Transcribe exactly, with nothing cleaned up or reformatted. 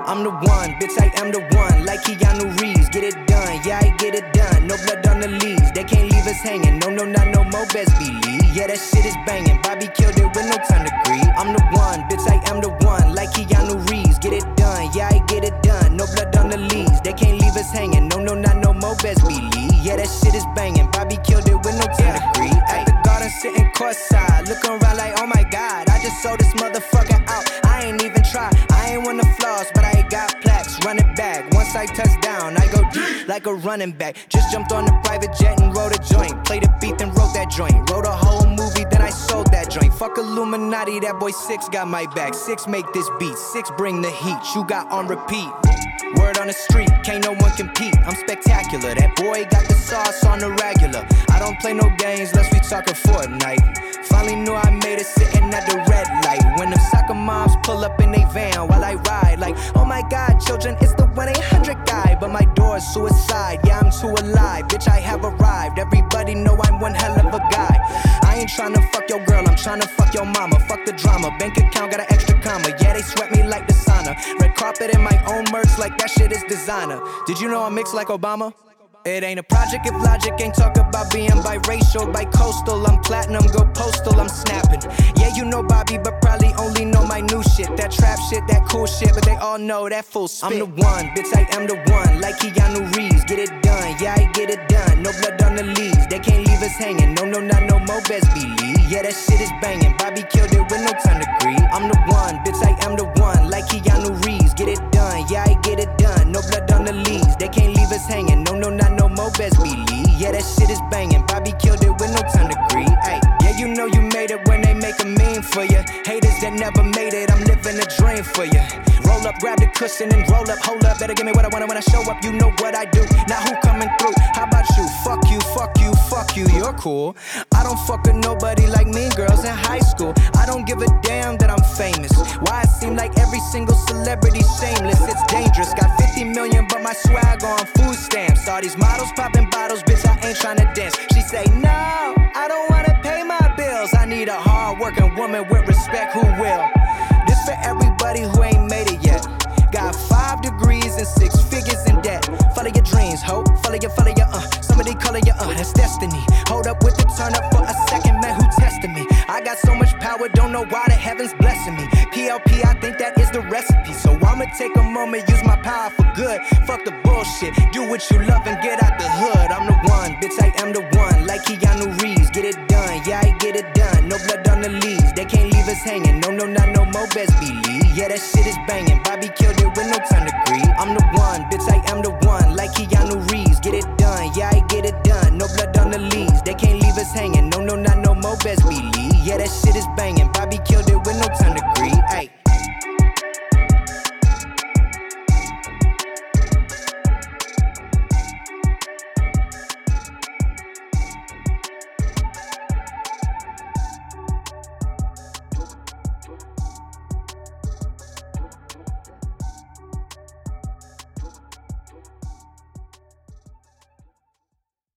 I'm the one, bitch, I am the one. Like Keanu Reeves, get it done, yeah, I get it done. No blood on the leaves, they can't leave us hanging. No, no, not no more, best believe. Yeah, that shit is banging. Bobby killed it with no time to grieve. I'm the one, bitch, I am the one. Like Keanu Reeves, get it done, yeah, I get it done. No blood on the leaves, they can't leave us hanging. No, no, not no more, best believe. Yeah, that shit is banging. Bobby killed it with no time yeah. to grieve. At the garden, sitting courtside, looking around like, oh my god, I just sold this motherfucker out. I ain't even try, I ain't won the flaws, but I got plaques. Run it back, once I touch down, I go deep like a running back. Just jumped on the private jet and wrote a joint. Played a beat and wrote that joint. Wrote a whole movie, then I sold that joint. Fuck Illuminati, that boy Six got my back. Six make this beat, Six bring the heat. You got on repeat. Word on the street, can't no one compete. I'm spectacular, that boy got the sauce on the regular. I don't play no games, unless we talkin' Fortnite. Finally knew I made it sitting at the red light. When them soccer moms pull up in they van while I ride. Like, oh my god, children, it's the one eight hundred guy. But my door's suicide, yeah, I'm too alive. Bitch, I have arrived, everybody know I'm one hell of a guy. I ain't tryna fuck your girl, I'm tryna fuck your mama. Fuck the drama, bank account got an extra comma. Yeah, they sweat me like the sauna. Red carpet in my own merch like that shit is designer. Did you know I mix like Obama? It ain't a project if logic ain't talk about being biracial, bi-coastal. I'm platinum, go postal, I'm snapping. Yeah, you know Bobby, but probably only know my new shit. That trap shit, that cool shit, but they all know that full spit. I'm the one, bitch, I am the one. Like Keanu Reeves, get it done, yeah, I get it done. No blood on the leaves, they can't leave us hanging. No, no, not no more, best believe. Yeah, that shit is banging. Bobby killed it with no time to grieve. I'm the one, bitch, I am the one. Like Keanu Reeves, get it done, yeah, I get it done. No blood on the leaves, they can't leave us hanging. No, no, not no more, best believe. Yeah, that shit is banging. Bobby killed it with no time to grieve. Ay, yeah, you know you made it when they make a meme for you. Haters that never made it, I'm living a dream for you. Roll up, grab the cushion and roll up. Hold up, better give me what I want when I show up. You know what I do. Now who coming through? How about you? Fuck you, fuck you, fuck you. You're cool. I don't fuck with nobody like mean girls in high school. I don't give a damn that I'm famous. Why it seem like every single celebrity's shameless? It's dangerous. Got fifty million, but my swag on food stamps. All these models popping bottles, bitch, I ain't tryna dance. She say, no, I don't wanna pay my bills. I need a hard-working woman with respect who will. This for everybody who ain't made it yet. Got five degrees and six figures in debt. Follow your dreams, ho. Follow your, follow your, uh. Somebody calling you, uh. That's destiny. Hold up with the turn up for a second, man, who tested me? I got so much power, don't know why the heavens blessing me. P L P, I think that is the recipe. So I'ma take a moment, use my power for good. Fuck the bullshit. Do what you love and get out the hood.